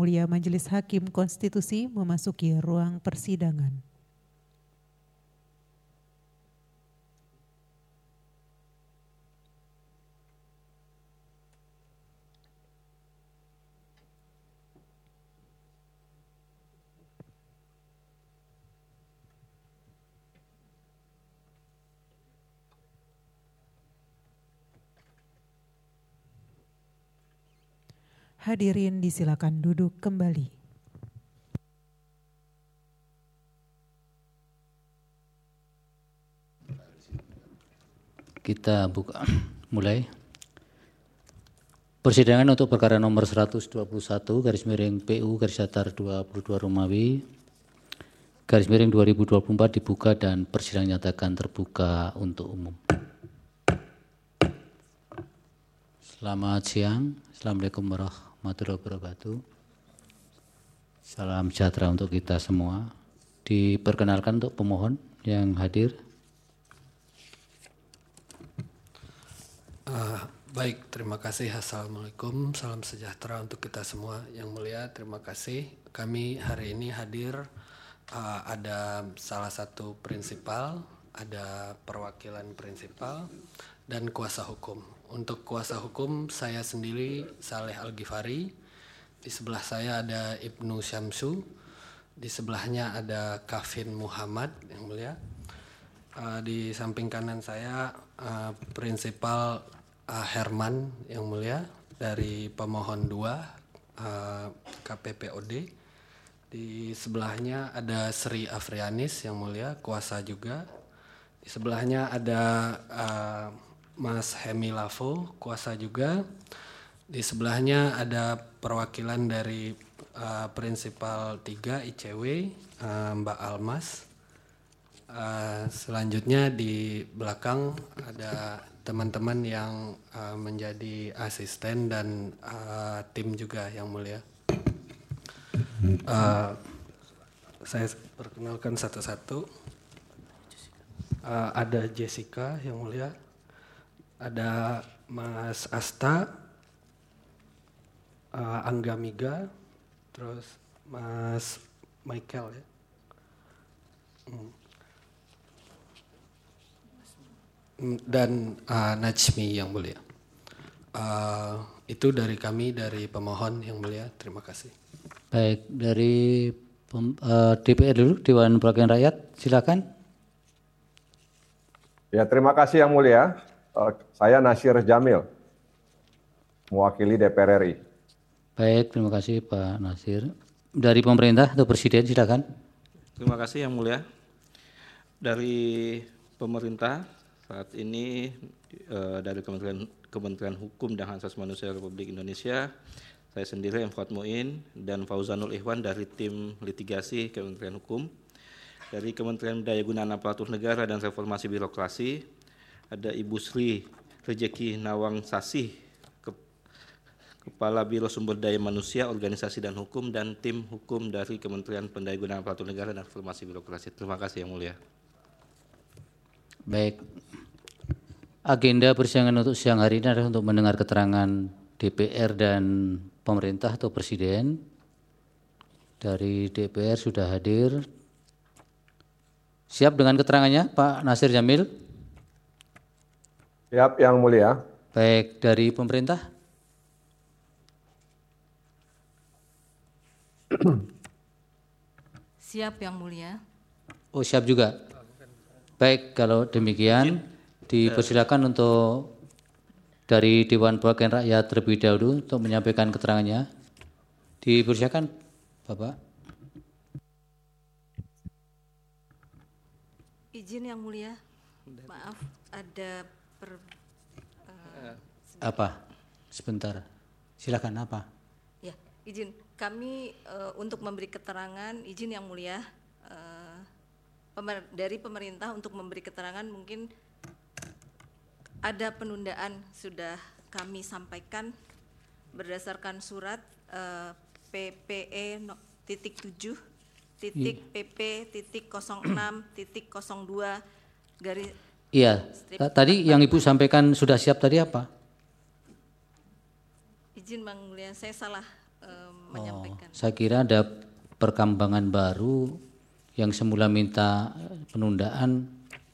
Mulia Majelis Hakim Konstitusi memasuki ruang persidangan. Hadirin disilakan duduk kembali. Kita buka, mulai. Persidangan untuk perkara nomor 121 garis miring PU garis datar 22 Romawi garis miring 2024 dibuka dan persidangan nyatakan terbuka untuk umum. Selamat siang. Assalamualaikum warahmatullahi wabarakatuh. Salam sejahtera untuk kita semua. Diperkenalkan untuk pemohon yang hadir. Baik, terima kasih. Assalamualaikum, salam sejahtera untuk kita semua. Yang mulia, terima kasih. Kami hari ini hadir, ada salah satu prinsipal, ada perwakilan prinsipal, dan kuasa hukum. Untuk kuasa hukum, saya sendiri Saleh Al-Ghifari. Di sebelah saya ada Ibnu Syamsu. Di sebelahnya ada Kafin Muhammad, yang mulia. Di samping kanan saya prinsipal Herman, yang mulia, dari pemohon 2 KPPOD. Di sebelahnya ada Sri Afrianis, yang mulia, kuasa juga. Di sebelahnya ada Mas Hemi Lavo, kuasa juga. Di sebelahnya ada perwakilan dari prinsipal 3 ICW, Mbak Almas. Selanjutnya di belakang ada teman-teman yang menjadi asisten dan tim juga, yang mulia. Saya perkenalkan satu-satu. Ada Jessica, yang mulia. Ada Mas Asta, Angga Miga, terus Mas Michael, ya. Dan Najmi, yang mulia. Itu dari kami, dari pemohon, yang mulia. Terima kasih. Baik, dari DPR dulu, Dewan Perwakilan Rakyat, silakan. Ya, terima kasih yang mulia. Saya Nasir Jamil, mewakili DPR RI. Baik, terima kasih Pak Nasir. Dari pemerintah atau Presiden, silakan. Terima kasih yang mulia. Dari pemerintah saat ini dari Kementerian Hukum dan Hak Asasi Manusia Republik Indonesia, saya sendiri M. Fuad Muin dan Fauzanul Ikhwan dari tim litigasi Kementerian Hukum. Dari Kementerian Daya Gunaan Aparatur Negara dan Reformasi Birokrasi, ada Ibu Sri Rejeki Nawang Sasih, Kepala Biro Sumber Daya Manusia, Organisasi dan Hukum, dan tim hukum dari Kementerian Pendaya-gunaan Aparatur Negara dan Reformasi Birokrasi. Terima kasih yang mulia. Baik, agenda persidangan untuk siang hari ini adalah untuk mendengar keterangan DPR dan pemerintah atau Presiden. Dari DPR sudah hadir. Siap dengan keterangannya Pak Nasir Jamil? Siap yang mulia. Baik, dari pemerintah? Siap yang mulia. Oh, siap juga. Baik, kalau demikian dipersilakan untuk dari Dewan Perwakilan Rakyat terlebih dahulu untuk menyampaikan keterangannya. Dipersilakan Bapak. Izin yang mulia, maaf ada apa? Sebentar, silakan apa? Ya, izin kami untuk memberi keterangan, izin yang mulia, dari pemerintah untuk memberi keterangan. Mungkin ada penundaan sudah kami sampaikan berdasarkan surat PPE.7.PP.06.02 garis. Iya, tadi yang Ibu sampaikan sudah siap tadi apa? Izin Bang Mulia, saya salah menyampaikan. Saya kira ada perkembangan baru yang semula minta penundaan,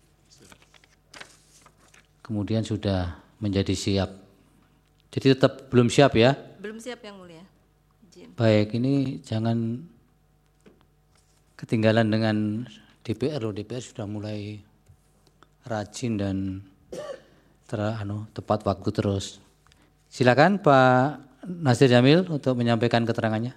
kemudian sudah menjadi siap. Jadi tetap belum siap ya? Belum siap Yang Mulia. Izin. Baik, ini jangan ketinggalan dengan DPR loh. DPR sudah mulai rajin dan tepat waktu terus. Silakan Pak Nasir Jamil untuk menyampaikan keterangannya.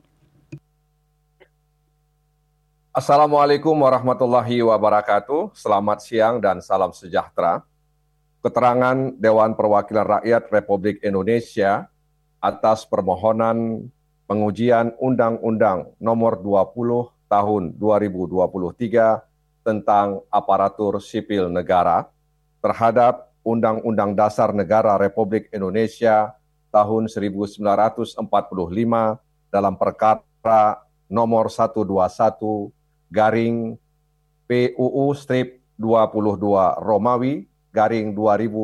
Assalamualaikum warahmatullahi wabarakatuh. Selamat siang dan salam sejahtera. Keterangan Dewan Perwakilan Rakyat Republik Indonesia atas permohonan pengujian Undang-Undang Nomor 20 Tahun 2023 tentang Aparatur Sipil Negara terhadap Undang-Undang Dasar Negara Republik Indonesia tahun 1945 dalam perkara nomor 121 garing PUU strip 22 Romawi garing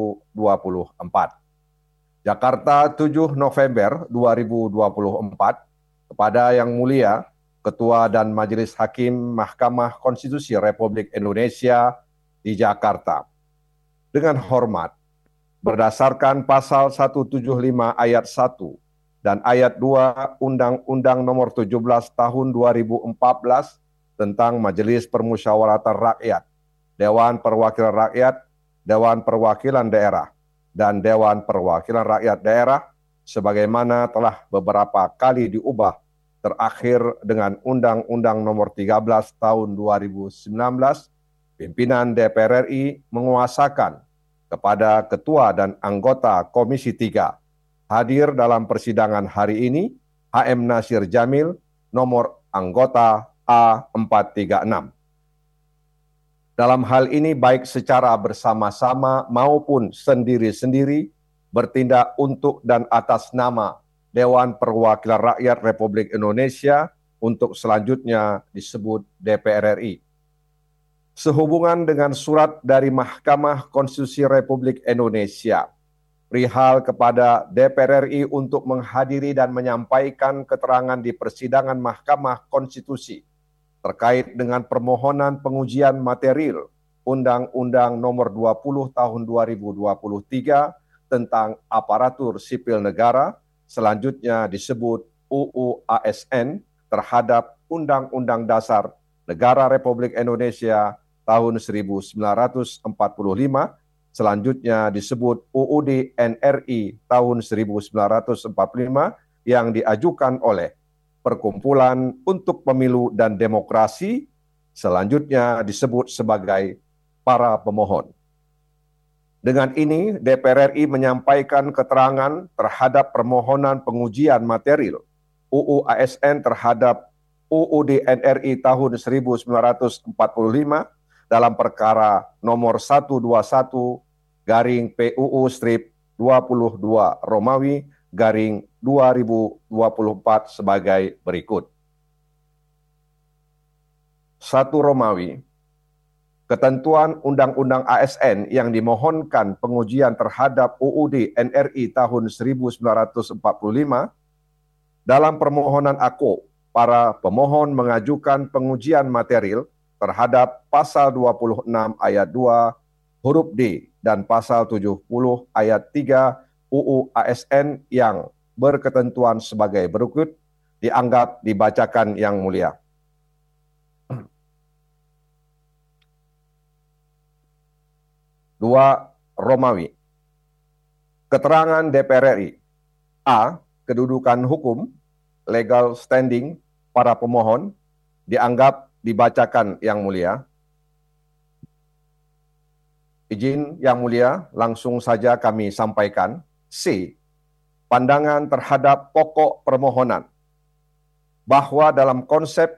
2024. Jakarta 7 November 2024 kepada Yang Mulia Ketua dan Majelis Hakim Mahkamah Konstitusi Republik Indonesia di Jakarta. Dengan hormat, berdasarkan pasal 175 ayat 1 dan ayat 2 Undang-Undang Nomor 17 Tahun 2014 tentang Majelis Permusyawaratan Rakyat, Dewan Perwakilan Rakyat, Dewan Perwakilan Daerah, dan Dewan Perwakilan Rakyat Daerah, sebagaimana telah beberapa kali diubah, terakhir dengan Undang-Undang Nomor 13 Tahun 2019, pimpinan DPR RI menguasakan kepada Ketua dan anggota Komisi 3 hadir dalam persidangan hari ini HM Nasir Jamil, nomor anggota A436. Dalam hal ini baik secara bersama-sama maupun sendiri-sendiri bertindak untuk dan atas nama Dewan Perwakilan Rakyat Republik Indonesia untuk selanjutnya disebut DPR RI. Sehubungan dengan surat dari Mahkamah Konstitusi Republik Indonesia perihal kepada DPR RI untuk menghadiri dan menyampaikan keterangan di persidangan Mahkamah Konstitusi terkait dengan permohonan pengujian material Undang-Undang Nomor 20 Tahun 2023 tentang Aparatur Sipil Negara, selanjutnya disebut UU ASN terhadap Undang-Undang Dasar Negara Republik Indonesia tahun 1945, selanjutnya disebut UUD NRI tahun 1945 yang diajukan oleh Perkumpulan untuk Pemilu dan Demokrasi, selanjutnya disebut sebagai para pemohon. Dengan ini, DPR RI menyampaikan keterangan terhadap permohonan pengujian material UU ASN terhadap UUD NRI tahun 1945 dalam perkara nomor 121 garing PUU strip 22 Romawi garing 2024 sebagai berikut. 1 Romawi. Ketentuan Undang-Undang ASN yang dimohonkan pengujian terhadap UUD NRI tahun 1945 dalam permohonan aku, para pemohon mengajukan pengujian material terhadap pasal 26 ayat 2 huruf D dan pasal 70 ayat 3 UU ASN yang berketentuan sebagai berikut dianggap dibacakan Yang Mulia. Dua Romawi. Keterangan DPR RI. A. Kedudukan hukum, legal standing para pemohon dianggap dibacakan Yang Mulia. Izin Yang Mulia, langsung saja kami sampaikan. C. Pandangan terhadap pokok permohonan. Bahwa dalam konsep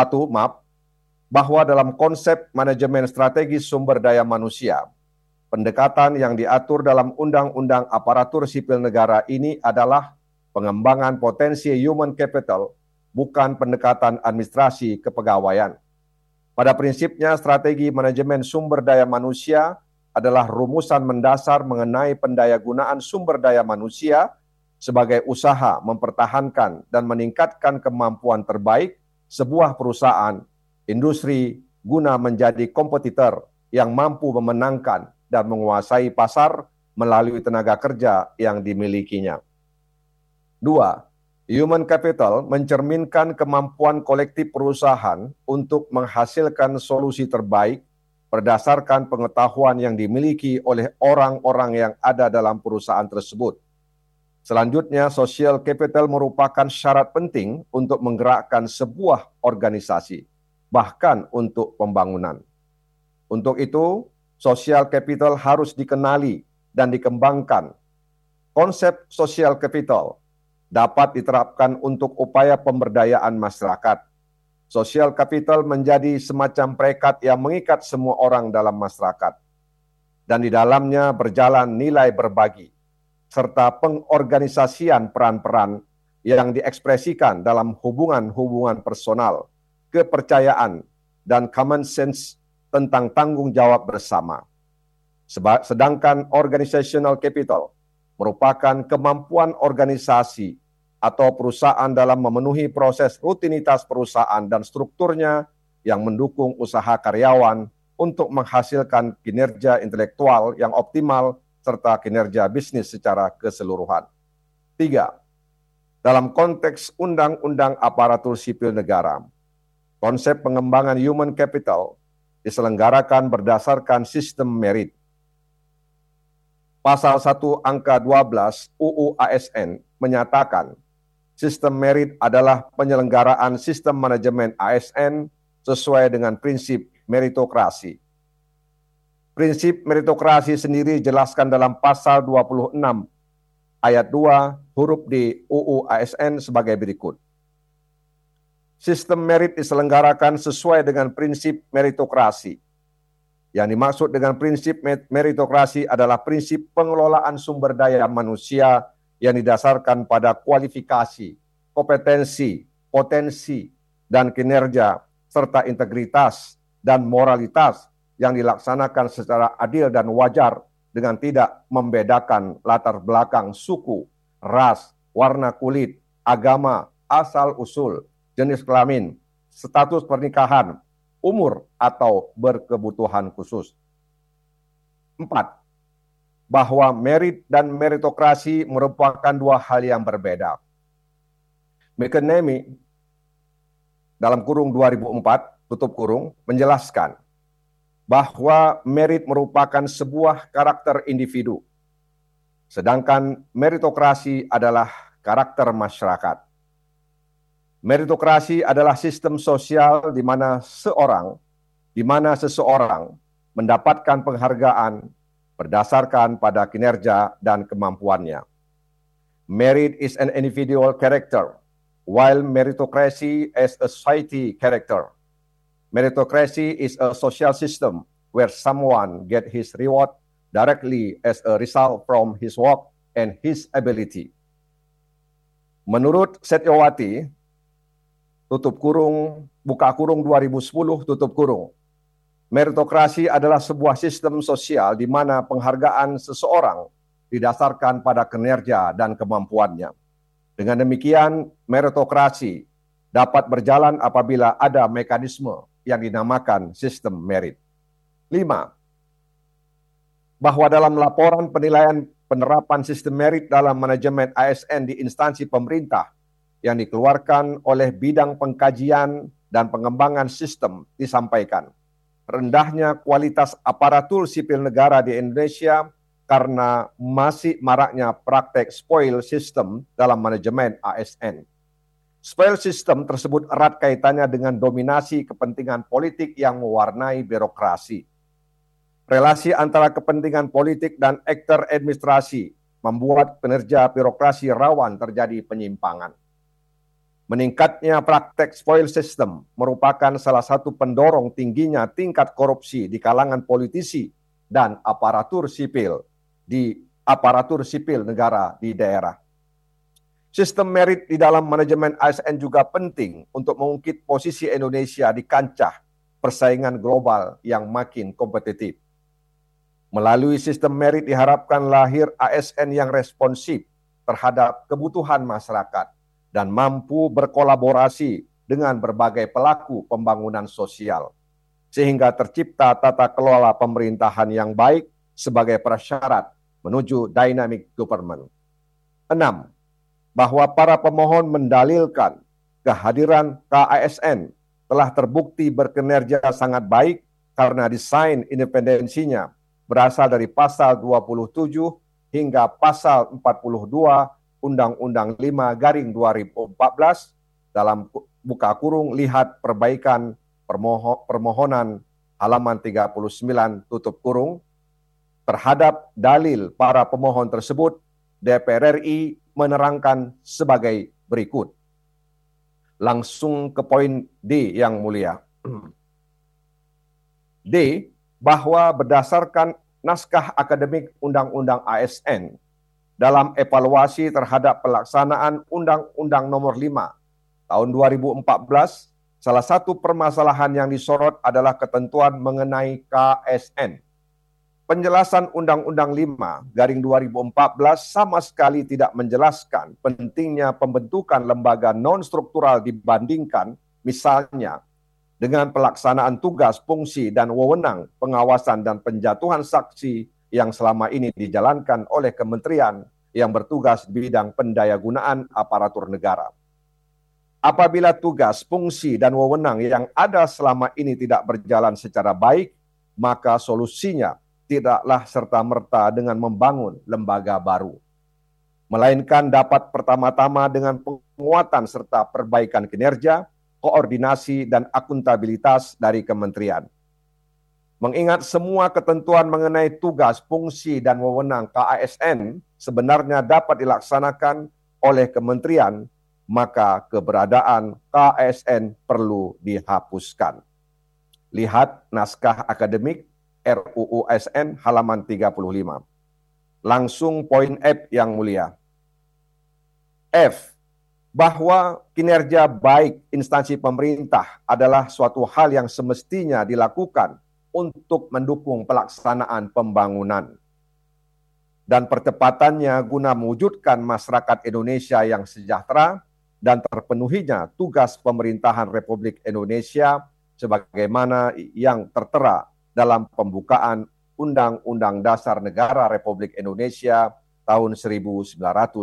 manajemen strategi sumber daya manusia, pendekatan yang diatur dalam Undang-Undang Aparatur Sipil Negara ini adalah pengembangan potensi human capital, bukan pendekatan administrasi kepegawaian. Pada prinsipnya, strategi manajemen sumber daya manusia adalah rumusan mendasar mengenai pendayagunaan sumber daya manusia sebagai usaha mempertahankan dan meningkatkan kemampuan terbaik sebuah perusahaan, industri, guna menjadi kompetitor yang mampu memenangkan dan menguasai pasar melalui tenaga kerja yang dimilikinya. 2. Human capital mencerminkan kemampuan kolektif perusahaan untuk menghasilkan solusi terbaik berdasarkan pengetahuan yang dimiliki oleh orang-orang yang ada dalam perusahaan tersebut. Selanjutnya, social capital merupakan syarat penting untuk menggerakkan sebuah organisasi, bahkan untuk pembangunan. Untuk itu, social capital harus dikenali dan dikembangkan. Konsep social capital dapat diterapkan untuk upaya pemberdayaan masyarakat. Social capital menjadi semacam perekat yang mengikat semua orang dalam masyarakat. Dan di dalamnya berjalan nilai berbagi, serta pengorganisasian peran-peran yang diekspresikan dalam hubungan-hubungan personal, kepercayaan, dan common sense tentang tanggung jawab bersama. Sedangkan organizational capital merupakan kemampuan organisasi atau perusahaan dalam memenuhi proses rutinitas perusahaan dan strukturnya yang mendukung usaha karyawan untuk menghasilkan kinerja intelektual yang optimal serta kinerja bisnis secara keseluruhan. 3. Dalam konteks Undang-Undang Aparatur Sipil Negara, konsep pengembangan human capital diselenggarakan berdasarkan sistem merit. Pasal 1 angka 12 UU ASN menyatakan sistem merit adalah penyelenggaraan sistem manajemen ASN sesuai dengan prinsip meritokrasi. Prinsip meritokrasi sendiri dijelaskan dalam pasal 26 ayat 2 huruf D UU ASN sebagai berikut. Sistem merit diselenggarakan sesuai dengan prinsip meritokrasi. Yang dimaksud dengan prinsip meritokrasi adalah prinsip pengelolaan sumber daya manusia yang didasarkan pada kualifikasi, kompetensi, potensi, dan kinerja, serta integritas dan moralitas yang dilaksanakan secara adil dan wajar dengan tidak membedakan latar belakang suku, ras, warna kulit, agama, asal-usul, jenis kelamin, status pernikahan, umur, atau berkebutuhan khusus. 4. Bahwa merit dan meritokrasi merupakan dua hal yang berbeda. McNamee dalam kurung 2004, tutup kurung, menjelaskan bahwa merit merupakan sebuah karakter individu, sedangkan meritokrasi adalah karakter masyarakat. Meritokrasi adalah sistem sosial di mana seseorang mendapatkan penghargaan berdasarkan pada kinerja dan kemampuannya. Merit is an individual character, while meritocracy is a society character. Meritocracy is a social system where someone gets his reward directly as a result from his work and his ability. Menurut Setyowati, tutup kurung, buka kurung 2010, tutup kurung, meritokrasi adalah sebuah sistem sosial di mana penghargaan seseorang didasarkan pada kinerja dan kemampuannya. Dengan demikian, meritokrasi dapat berjalan apabila ada mekanisme yang dinamakan sistem merit. 5. Bahwa dalam laporan penilaian penerapan sistem merit dalam manajemen ASN di instansi pemerintah yang dikeluarkan oleh bidang pengkajian dan pengembangan sistem disampaikan rendahnya kualitas aparatur sipil negara di Indonesia karena masih maraknya praktek spoil system dalam manajemen ASN. Spoil system tersebut erat kaitannya dengan dominasi kepentingan politik yang mewarnai birokrasi. Relasi antara kepentingan politik dan aktor administrasi membuat kinerja birokrasi rawan terjadi penyimpangan. Meningkatnya praktek spoil system merupakan salah satu pendorong tingginya tingkat korupsi di kalangan politisi dan aparatur sipil negara di daerah. Sistem merit di dalam manajemen ASN juga penting untuk mengungkit posisi Indonesia di kancah persaingan global yang makin kompetitif. Melalui sistem merit diharapkan lahir ASN yang responsif terhadap kebutuhan masyarakat dan mampu berkolaborasi dengan berbagai pelaku pembangunan sosial, sehingga tercipta tata kelola pemerintahan yang baik sebagai prasyarat menuju dynamic government. 6. Bahwa para pemohon mendalilkan kehadiran KASN telah terbukti berkinerja sangat baik karena desain independensinya berasal dari pasal 27 hingga pasal 42 Undang-Undang 5/2014 dalam buka kurung lihat perbaikan permohonan halaman 39 tutup kurung. Terhadap dalil para pemohon tersebut, DPR RI menerangkan sebagai berikut. Langsung ke poin D yang mulia. D, bahwa berdasarkan naskah akademik Undang-Undang ASN dalam evaluasi terhadap pelaksanaan Undang-Undang Nomor 5 Tahun 2014, salah satu permasalahan yang disorot adalah ketentuan mengenai KSN. Penjelasan Undang-Undang 5/2014 sama sekali tidak menjelaskan pentingnya pembentukan lembaga non-struktural dibandingkan misalnya dengan pelaksanaan tugas, fungsi, dan wewenang pengawasan dan penjatuhan saksi yang selama ini dijalankan oleh kementerian yang bertugas di bidang pendayagunaan aparatur negara. Apabila tugas, fungsi, dan wewenang yang ada selama ini tidak berjalan secara baik, maka solusinya tidaklah serta-merta dengan membangun lembaga baru, melainkan dapat pertama-tama dengan penguatan serta perbaikan kinerja, koordinasi, dan akuntabilitas dari kementerian. Mengingat semua ketentuan mengenai tugas, fungsi, dan wewenang KASN sebenarnya dapat dilaksanakan oleh kementerian, maka keberadaan KASN perlu dihapuskan. Lihat naskah akademik RUU ASN halaman 35. Langsung poin F yang mulia. F, bahwa kinerja baik instansi pemerintah adalah suatu hal yang semestinya dilakukan untuk mendukung pelaksanaan pembangunan dan percepatannya guna mewujudkan masyarakat Indonesia yang sejahtera dan terpenuhinya tugas pemerintahan Republik Indonesia sebagaimana yang tertera dalam pembukaan Undang-Undang Dasar Negara Republik Indonesia tahun 1945.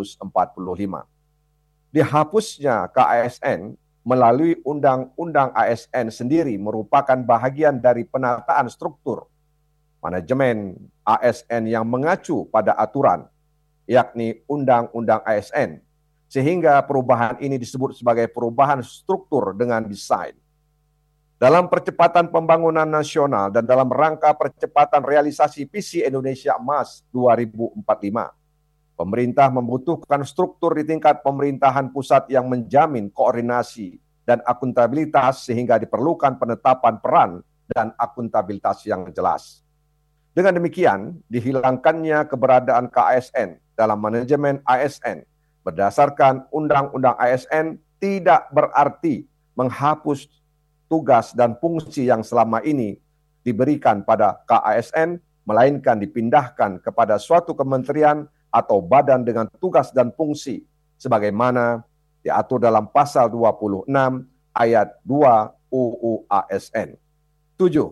Dihapusnya KASN melalui Undang-Undang ASN sendiri merupakan bahagian dari penataan struktur manajemen ASN yang mengacu pada aturan, yakni Undang-Undang ASN, sehingga perubahan ini disebut sebagai perubahan struktur dengan desain. Dalam percepatan pembangunan nasional dan dalam rangka percepatan realisasi visi Indonesia Emas 2045, pemerintah membutuhkan struktur di tingkat pemerintahan pusat yang menjamin koordinasi dan akuntabilitas sehingga diperlukan penetapan peran dan akuntabilitas yang jelas. Dengan demikian, dihilangkannya keberadaan KASN dalam manajemen ASN berdasarkan Undang-Undang ASN tidak berarti menghapus tugas dan fungsi yang selama ini diberikan pada KASN, melainkan dipindahkan kepada suatu kementerian atau badan dengan tugas dan fungsi, sebagaimana diatur dalam pasal 26 ayat 2 UU ASN. 7.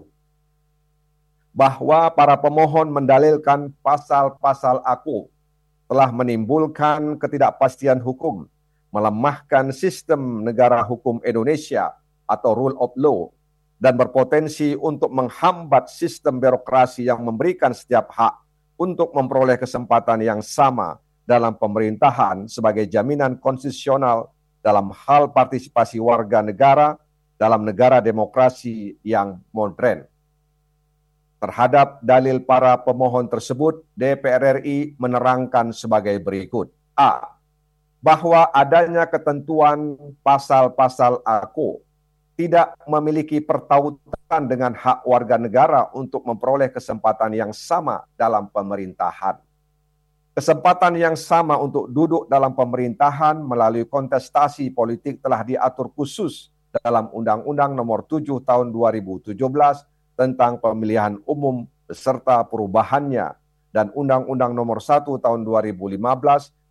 Bahwa para pemohon mendalilkan pasal-pasal aku telah menimbulkan ketidakpastian hukum, melemahkan sistem negara hukum Indonesia atau rule of law, dan berpotensi untuk menghambat sistem birokrasi yang memberikan setiap hak untuk memperoleh kesempatan yang sama dalam pemerintahan sebagai jaminan konstitusional dalam hal partisipasi warga negara dalam negara demokrasi yang modern. Terhadap dalil para pemohon tersebut, DPR RI menerangkan sebagai berikut. A, bahwa adanya ketentuan pasal-pasal aku tidak memiliki pertautan dengan hak warga negara untuk memperoleh kesempatan yang sama dalam pemerintahan. Kesempatan yang sama untuk duduk dalam pemerintahan melalui kontestasi politik telah diatur khusus dalam Undang-Undang Nomor 7 Tahun 2017 tentang Pemilihan Umum beserta perubahannya dan Undang-Undang Nomor 1 Tahun 2015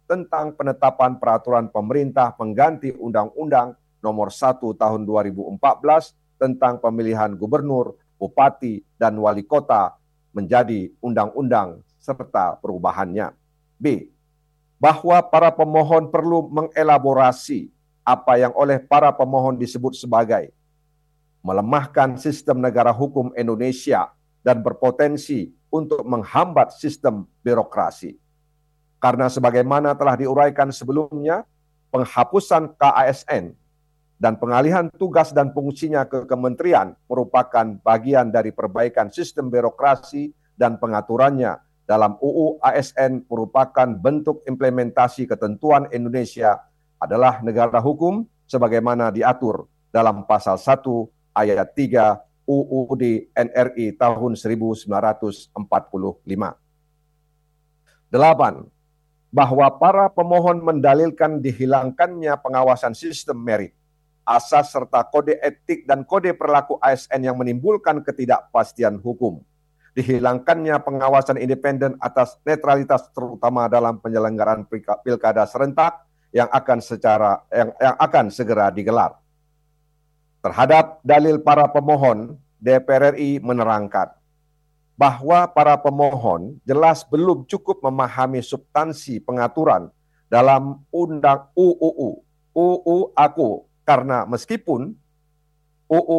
tentang penetapan peraturan pemerintah pengganti Undang-Undang Nomor 1 Tahun 2014 tentang pemilihan gubernur, bupati, dan wali kota menjadi undang-undang serta perubahannya. B. Bahwa para pemohon perlu mengelaborasi apa yang oleh para pemohon disebut sebagai melemahkan sistem negara hukum Indonesia dan berpotensi untuk menghambat sistem birokrasi. Karena sebagaimana telah diuraikan sebelumnya, penghapusan KASN dan pengalihan tugas dan fungsinya ke kementerian merupakan bagian dari perbaikan sistem birokrasi dan pengaturannya dalam UU ASN merupakan bentuk implementasi ketentuan Indonesia adalah negara hukum sebagaimana diatur dalam pasal 1 ayat 3 UUD NRI tahun 1945. 8. Bahwa para pemohon mendalilkan dihilangkannya pengawasan sistem merit, asas serta kode etik dan kode perilaku ASN yang menimbulkan ketidakpastian hukum. Dihilangkannya pengawasan independen atas netralitas terutama dalam penyelenggaraan pilkada serentak yang akan segera digelar. Terhadap dalil para pemohon, DPR RI menerangkan bahwa para pemohon jelas belum cukup memahami substansi pengaturan dalam Undang UU Aku karena meskipun UU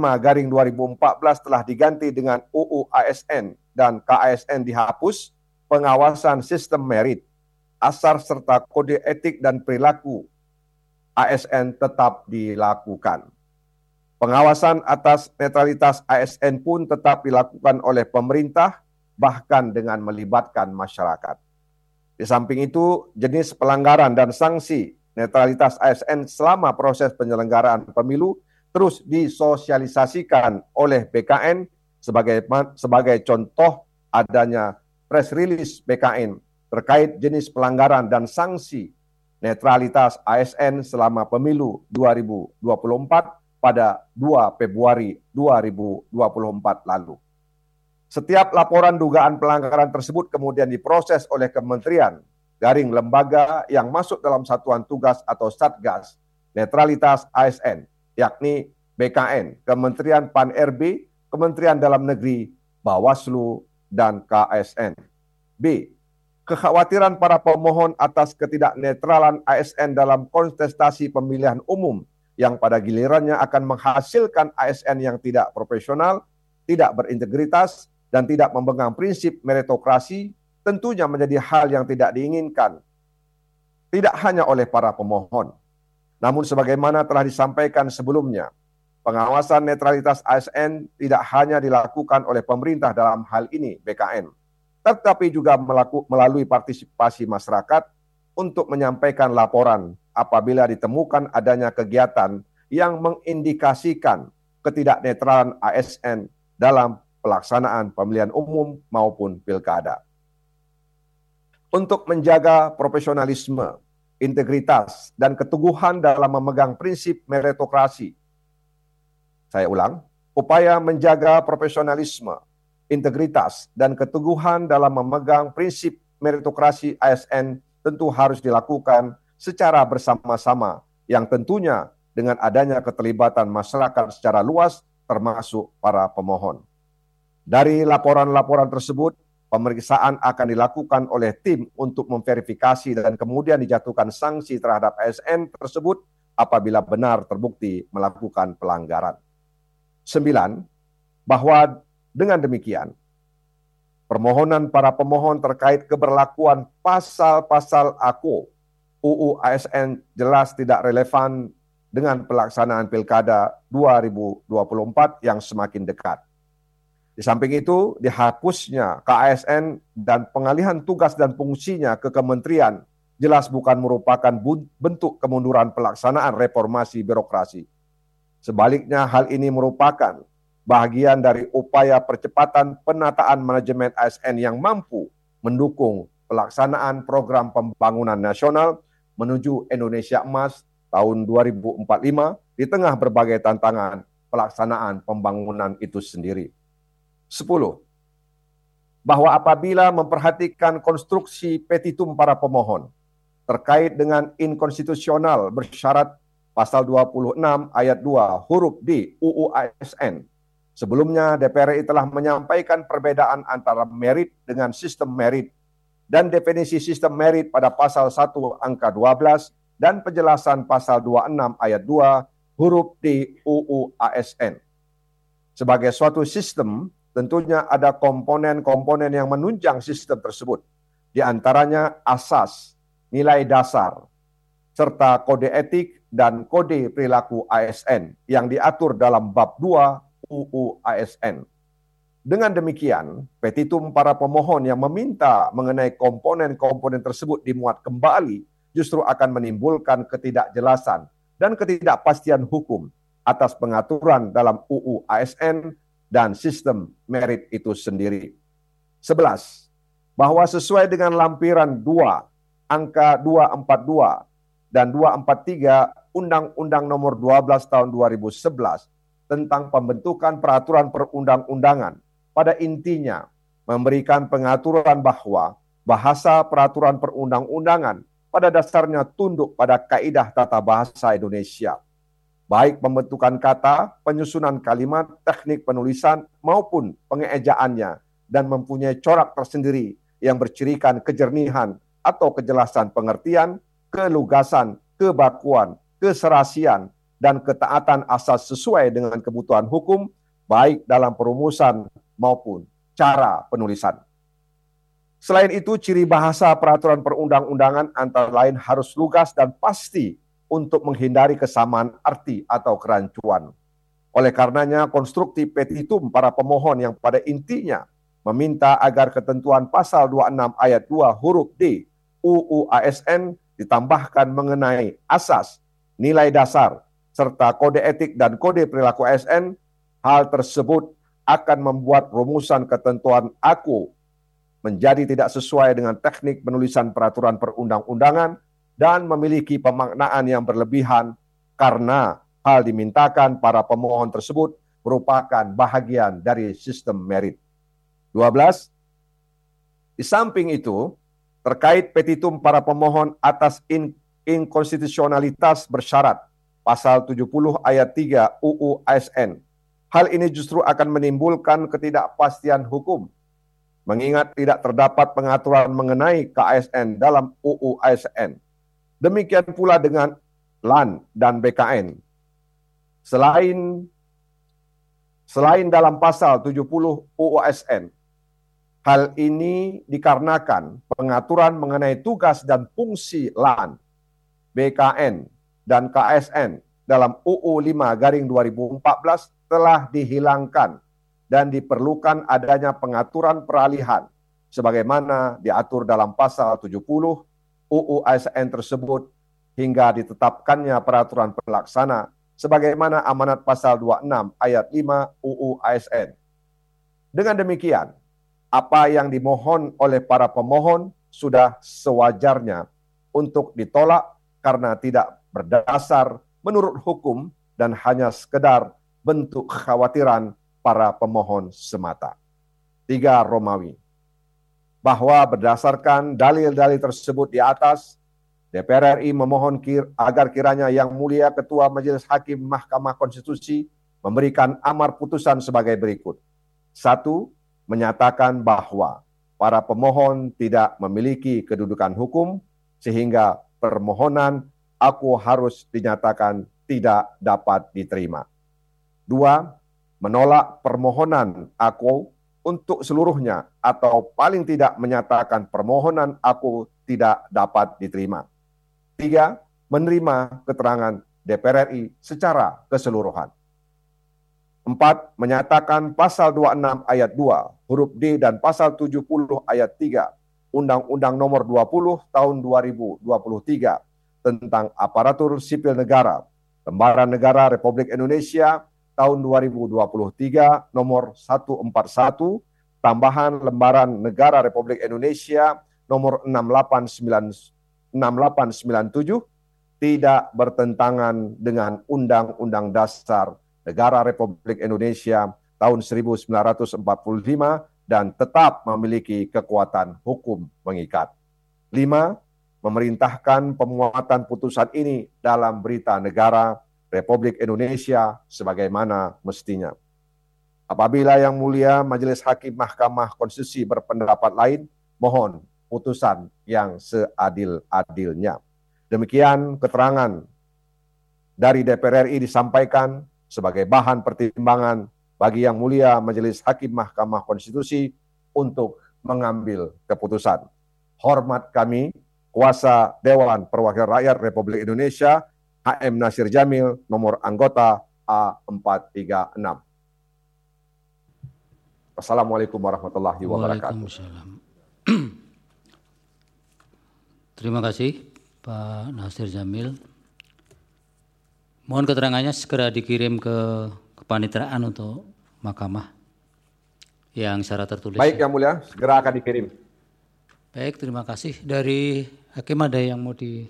5/2014 telah diganti dengan UU ASN dan KASN dihapus, pengawasan sistem merit, asar serta kode etik dan perilaku ASN tetap dilakukan. Pengawasan atas netralitas ASN pun tetap dilakukan oleh pemerintah, bahkan dengan melibatkan masyarakat. Di samping itu, jenis pelanggaran dan sanksi netralitas ASN selama proses penyelenggaraan pemilu terus disosialisasikan oleh BKN sebagai contoh adanya press release BKN terkait jenis pelanggaran dan sanksi netralitas ASN selama pemilu 2024 pada 2 Februari 2024 lalu. Setiap laporan dugaan pelanggaran tersebut kemudian diproses oleh kementerian, garing lembaga yang masuk dalam satuan tugas atau Satgas Netralitas ASN, yakni BKN, Kementerian Pan-RB, Kementerian Dalam Negeri, Bawaslu, dan KASN. B. Kekhawatiran para pemohon atas ketidaknetralan ASN dalam kontestasi pemilihan umum yang pada gilirannya akan menghasilkan ASN yang tidak profesional, tidak berintegritas, dan tidak memegang prinsip meritokrasi, tentunya menjadi hal yang tidak diinginkan. Tidak hanya oleh para pemohon, namun sebagaimana telah disampaikan sebelumnya, pengawasan netralitas ASN tidak hanya dilakukan oleh pemerintah dalam hal ini, BKN, tetapi juga melalui partisipasi masyarakat untuk menyampaikan laporan apabila ditemukan adanya kegiatan yang mengindikasikan ketidaknetralan ASN dalam pelaksanaan pemilihan umum maupun pilkada. Untuk menjaga profesionalisme, integritas, dan keteguhan dalam memegang prinsip meritokrasi. Saya ulang, upaya menjaga profesionalisme, integritas, dan keteguhan dalam memegang prinsip meritokrasi ASN tentu harus dilakukan secara bersama-sama yang tentunya dengan adanya keterlibatan masyarakat secara luas termasuk para pemohon. Dari laporan-laporan tersebut, pemeriksaan akan dilakukan oleh tim untuk memverifikasi dan kemudian dijatuhkan sanksi terhadap ASN tersebut apabila benar terbukti melakukan pelanggaran. 9. Bahwa dengan demikian, permohonan para pemohon terkait keberlakuan pasal-pasal AKO UU ASN jelas tidak relevan dengan pelaksanaan Pilkada 2024 yang semakin dekat. Di samping itu, dihapusnya KASN dan pengalihan tugas dan fungsinya ke kementerian jelas bukan merupakan bentuk kemunduran pelaksanaan reformasi birokrasi. Sebaliknya, hal ini merupakan bagian dari upaya percepatan penataan manajemen ASN yang mampu mendukung pelaksanaan program pembangunan nasional menuju Indonesia Emas tahun 2045 di tengah berbagai tantangan pelaksanaan pembangunan itu sendiri. 10. Bahwa apabila memperhatikan konstruksi petitum para pemohon, terkait dengan inkonstitusional bersyarat pasal 26 ayat 2 huruf D UU ASN. Sebelumnya DPR RI telah menyampaikan perbedaan antara merit dengan sistem merit dan definisi sistem merit pada pasal 1 angka 12 dan penjelasan pasal 26 ayat 2 huruf D UU ASN. Sebagai suatu sistem, tentunya ada komponen-komponen yang menunjang sistem tersebut. Di antaranya asas, nilai dasar, serta kode etik dan kode perilaku ASN yang diatur dalam bab 2 UU ASN. Dengan demikian, petitum para pemohon yang meminta mengenai komponen-komponen tersebut dimuat kembali justru akan menimbulkan ketidakjelasan dan ketidakpastian hukum atas pengaturan dalam UU ASN dan sistem merit itu sendiri. 11. Bahwa sesuai dengan lampiran 2 angka 242 dan 243 Undang-Undang Nomor 12 Tahun 2011 tentang pembentukan peraturan perundang-undangan pada intinya memberikan pengaturan bahwa bahasa peraturan perundang-undangan pada dasarnya tunduk pada kaidah tata bahasa Indonesia, baik pembentukan kata, penyusunan kalimat, teknik penulisan maupun pengejaannya, dan mempunyai corak tersendiri yang bercirikan kejernihan atau kejelasan pengertian, kelugasan, kebakuan, keserasian, dan ketaatan asas sesuai dengan kebutuhan hukum, baik dalam perumusan maupun cara penulisan. Selain itu, ciri bahasa peraturan perundang-undangan antara lain harus lugas dan pasti untuk menghindari kesamaan arti atau kerancuan. Oleh karenanya, konstruksi petitum para pemohon yang pada intinya meminta agar ketentuan pasal 26 ayat 2 huruf D UU ASN ditambahkan mengenai asas, nilai dasar, serta kode etik dan kode perilaku ASN, hal tersebut akan membuat rumusan ketentuan AKU menjadi tidak sesuai dengan teknik penulisan peraturan perundang-undangan dan memiliki pemaknaan yang berlebihan karena hal dimintakan para pemohon tersebut merupakan bahagian dari sistem merit. 12. Di samping itu, terkait petitum para pemohon atas inkonstitusionalitas bersyarat pasal 70 ayat 3 UU ASN. Hal ini justru akan menimbulkan ketidakpastian hukum, mengingat tidak terdapat pengaturan mengenai KASN dalam UU ASN. Demikian pula dengan LAN dan BKN. Selain dalam pasal 70 UU ASN, hal ini dikarenakan pengaturan mengenai tugas dan fungsi LAN, BKN, dan KASN dalam UU 5/2014 telah dihilangkan dan diperlukan adanya pengaturan peralihan sebagaimana diatur dalam pasal 70 UU ASN tersebut hingga ditetapkannya peraturan pelaksana sebagaimana amanat pasal 26 ayat 5 UU ASN. Dengan demikian, apa yang dimohon oleh para pemohon sudah sewajarnya untuk ditolak karena tidak berdasar menurut hukum dan hanya sekedar bentuk kekhawatiran para pemohon semata. 3 Romawi. Bahwa berdasarkan dalil-dalil tersebut di atas, DPR RI memohon agar kiranya Yang Mulia Ketua Majelis Hakim Mahkamah Konstitusi memberikan amar putusan sebagai berikut. 1. Menyatakan bahwa para pemohon tidak memiliki kedudukan hukum sehingga permohonan aku harus dinyatakan tidak dapat diterima. 2. Menolak permohonan aku untuk seluruhnya atau paling tidak menyatakan permohonan aku tidak dapat diterima. 3. Menerima keterangan DPR RI secara keseluruhan. 4. Menyatakan pasal 26 ayat 2 huruf D dan pasal 70 ayat 3 Undang-Undang Nomor 20 Tahun 2023 tentang Aparatur Sipil Negara, Lembaran Negara Republik Indonesia tahun 2023 nomor 141, tambahan Lembaran Negara Republik Indonesia nomor 6897 tidak bertentangan dengan Undang-Undang Dasar Negara Republik Indonesia tahun 1945 dan tetap memiliki kekuatan hukum mengikat. 5. memerintahkan pemuatan putusan ini dalam Berita Negara Republik Indonesia sebagaimana mestinya. Apabila Yang Mulia Majelis Hakim Mahkamah Konstitusi berpendapat lain, mohon putusan yang seadil-adilnya. Demikian keterangan dari DPR RI disampaikan sebagai bahan pertimbangan bagi Yang Mulia Majelis Hakim Mahkamah Konstitusi untuk mengambil keputusan. Hormat kami, Kuasa Dewan Perwakilan Rakyat Republik Indonesia, HM Nasir Jamil, nomor anggota A436. Wassalamualaikum warahmatullahi wabarakatuh. Waalaikumsalam. Terima kasih Pak Nasir Jamil. Mohon keterangannya segera dikirim ke kepaniteraan untuk mahkamah yang secara tertulis. Baik Yang Mulia, segera akan dikirim. Baik, terima kasih. Dari Hakim ada yang mau di...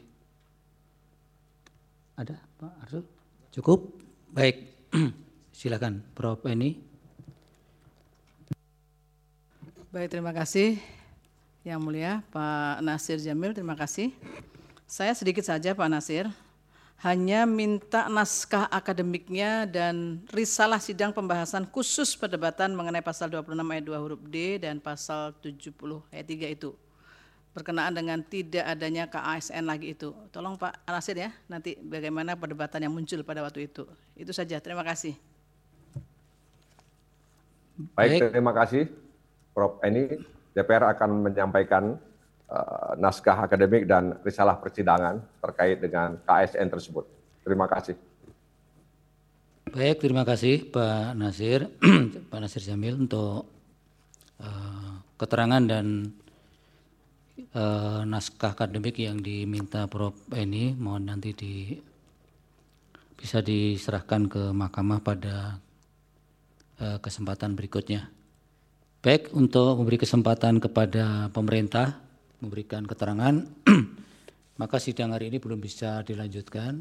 Ada Pak Arsul? Cukup? Baik, silakan Prof. Eni. Baik, terima kasih Yang Mulia Pak Nasir Jamil, terima kasih. Saya sedikit saja Pak Nasir, hanya minta naskah akademiknya dan risalah sidang pembahasan khusus perdebatan mengenai pasal 26 ayat 2 huruf D dan pasal 70 ayat 3 itu. Berkenaan dengan tidak adanya KASN lagi itu. Tolong Pak Nasir ya, nanti bagaimana perdebatan yang muncul pada waktu itu. Itu saja, terima kasih. Baik, terima kasih Prof. Eni. DPR akan menyampaikan naskah akademik dan risalah persidangan terkait dengan KASN tersebut. Terima kasih. Baik, terima kasih Pak Nasir, Pak Nasir Jamil untuk keterangan dan naskah akademik yang diminta Prof. Eni. Mohon nanti bisa diserahkan ke mahkamah pada kesempatan berikutnya. Baik, untuk memberi kesempatan kepada pemerintah memberikan keterangan, maka sidang hari ini belum bisa dilanjutkan.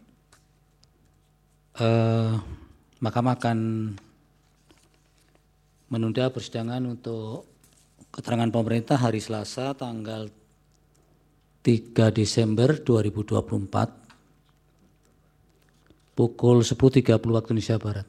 Mahkamah akan menunda persidangan untuk keterangan pemerintah hari Selasa tanggal 3 Desember 2024 pukul 10.30 waktu Indonesia Barat.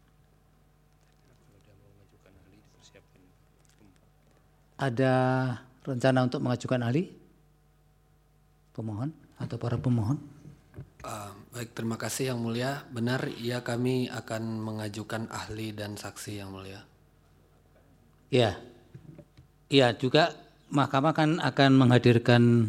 Ada rencana untuk mengajukan ahli? Pemohon atau para pemohon? Baik, terima kasih Yang Mulia. Benar, ya kami akan mengajukan ahli dan saksi Yang Mulia. Ya, iya juga mahkamah kan akan menghadirkan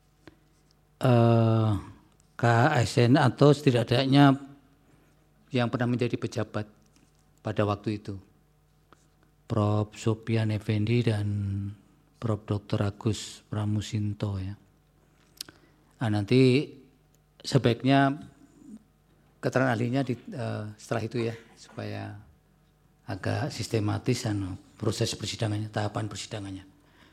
KASN atau setidaknya yang pernah menjadi pejabat pada waktu itu. Prof. Sopyan Effendi dan Prof. Dr. Agus Pramusinto ya. Nah, nanti sebaiknya keterangan ahlinya setelah itu ya, supaya agak sistematis proses persidangannya, tahapan persidangannya.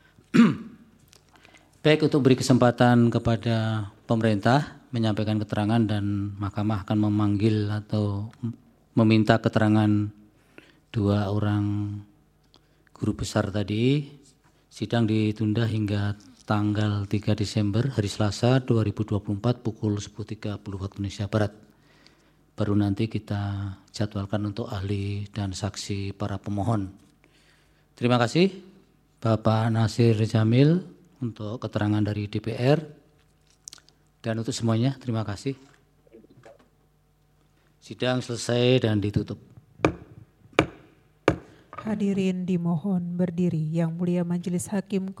Baik, untuk beri kesempatan kepada pemerintah menyampaikan keterangan dan mahkamah akan memanggil atau meminta keterangan dua orang guru besar tadi. Sidang ditunda hingga tanggal 3 Desember hari Selasa 2024 pukul 10.30 waktu Indonesia Barat. Baru nanti kita jadwalkan untuk ahli dan saksi para pemohon. Terima kasih Bapak Nasir Jamil untuk keterangan dari DPR. Dan untuk semuanya terima kasih. Sidang selesai dan ditutup. Hadirin dimohon berdiri. Yang Mulia Majelis Hakim